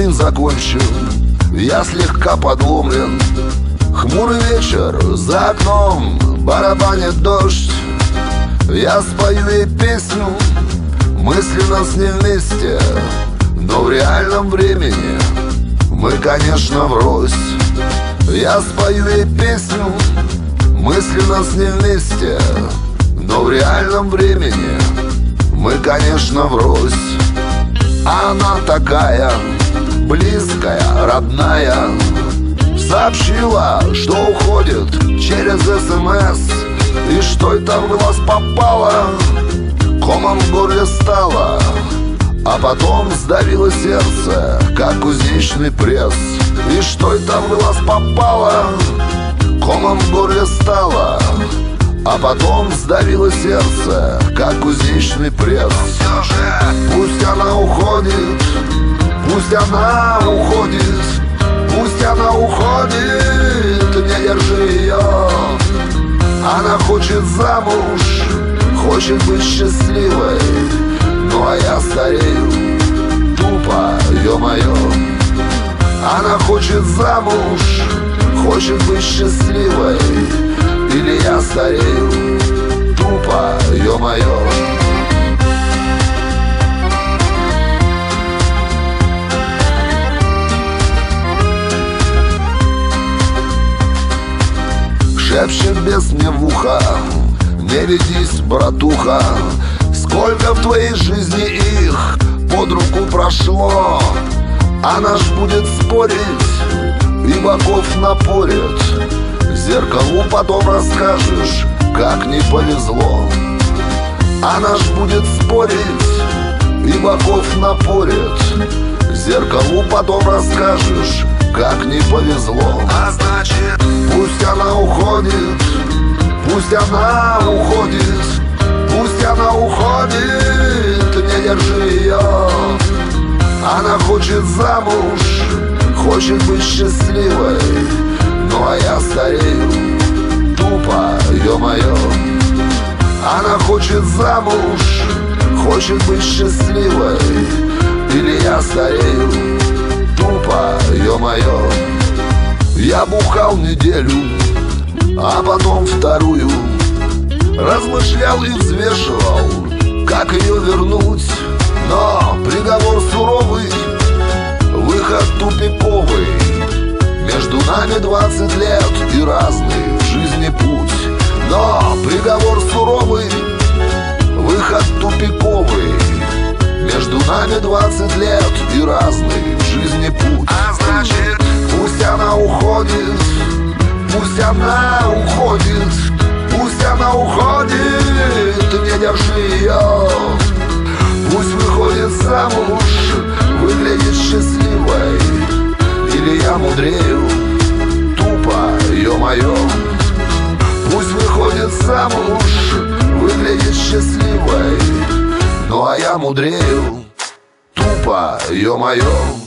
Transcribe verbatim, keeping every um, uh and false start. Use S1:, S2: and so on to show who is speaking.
S1: день закончен, я слегка подломлен. Хмурый вечер, за окном барабанит дождь. Я спою ей песню, мысленно с ней вместе, но в реальном времени мы, конечно, врозь. Я спою ей песню, мысленно с ней вместе, но в реальном времени мы, конечно, врозь. Она такая близкая, родная, сообщила, что уходит через СМС. И что это в глаз попало, комом в горле стало, а потом сдавило сердце, как кузнечный пресс. И что это в глаз попало, комом в горле стало, а потом сдавило сердце, как кузнечный пресс. Все же пусть она уходит, пусть она уходит, пусть она уходит, не держи ее. Она хочет замуж, хочет быть счастливой, ну а я старею, тупо, ё-моё. Она хочет замуж, хочет быть счастливой, или я старею, тупо, ё-моё. Шепчет бес мне в ухо: не ведись, братуха, сколько в твоей жизни их под руку прошло. Она ж будет спорить и боков напорит, зеркалу потом расскажешь, как не повезло. Она ж будет спорить и боков напорит, зеркалу потом расскажешь, как не повезло. А значит, пусть она уходит, пусть она уходит, пусть она уходит, не держи ее. Она хочет замуж, хочет быть счастливой, ну а я старею, тупо, ё-моё. Она хочет замуж, хочет быть счастливой, или я старею, тупо, ё-моё. Я бухал неделю, а потом вторую, размышлял и взвешивал, как ее вернуть. Но приговор суровый, выход тупиковый. Между нами двадцать лет и разный в жизни путь. Но приговор суровый, выход тупиковый. Между нами двадцать лет и разный в жизни путь. А значит, пусть она уходит, пусть она уходит, пусть она уходит, не держи ее. Пусть выходит замуж, выглядит счастливой, или я мудрею, тупо, ё-моё. Пусть выходит замуж, выглядит счастливой, ну а я мудрею, тупо, ё-моё.